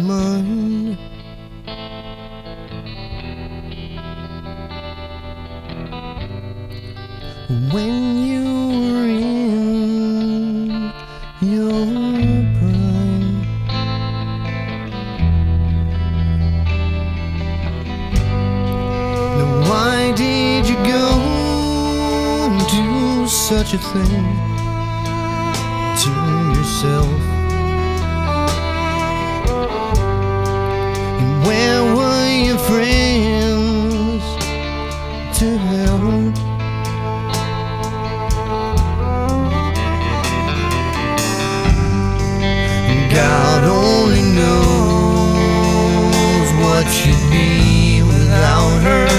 mind. When you were in your prime, now why did you go do such a thing to yourself? And where were your friends to help? God only knows what you'd be without her.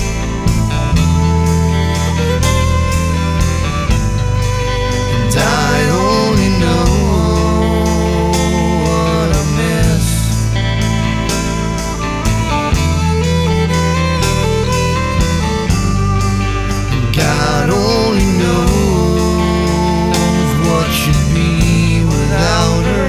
And I only know what I miss. And God only knows what you'd be without her.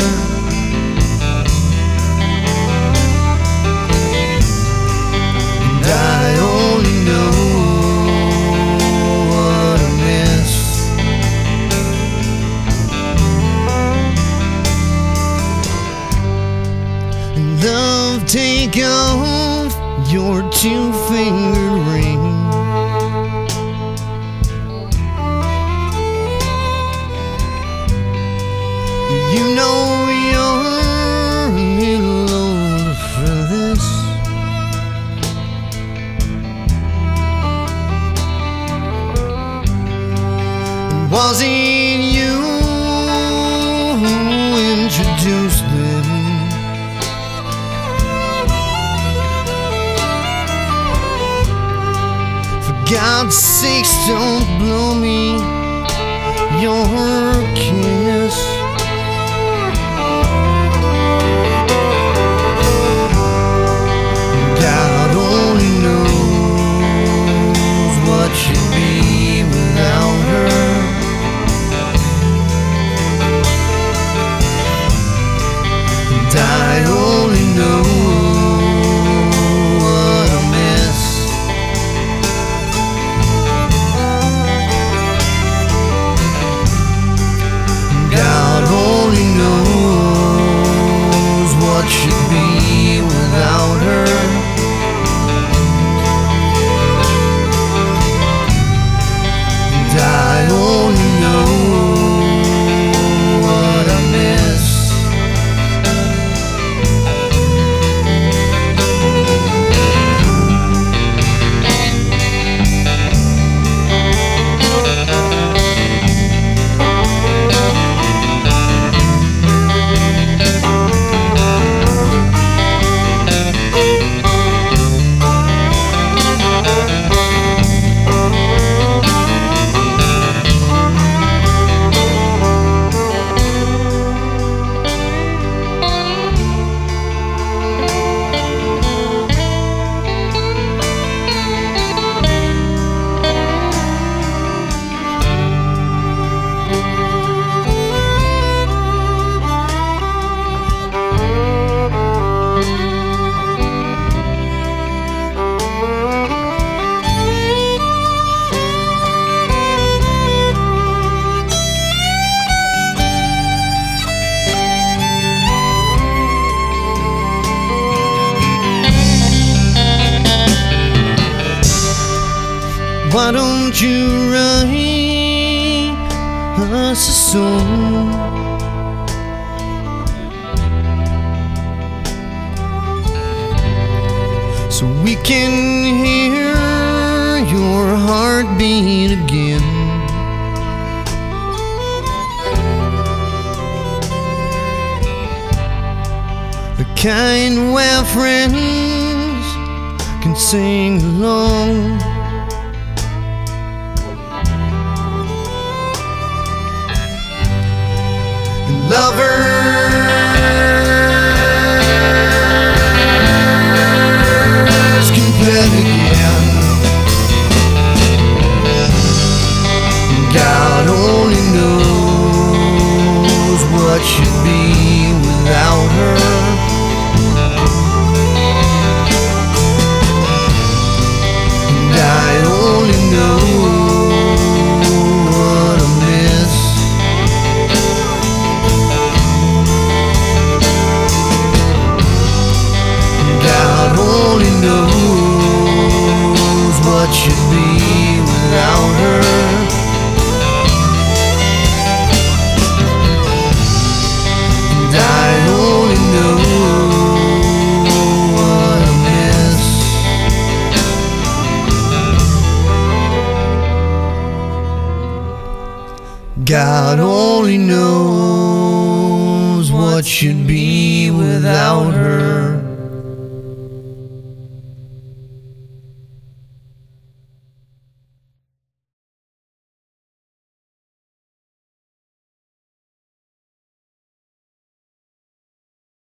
Love, take off your two-finger ring. You know you're a little old for this. Was it you who introduced them? For God's sakes, don't blow me your kiss. God only knows what you'd be without her. And I only know what I miss. God only knows what should be without her. And I only know what I miss. Why don't you write us a song? So we can hear your heartbeat again. The kind where friends can sing along. Lovers can play again. God only knows what you'd be without her. God only knows what should be without her.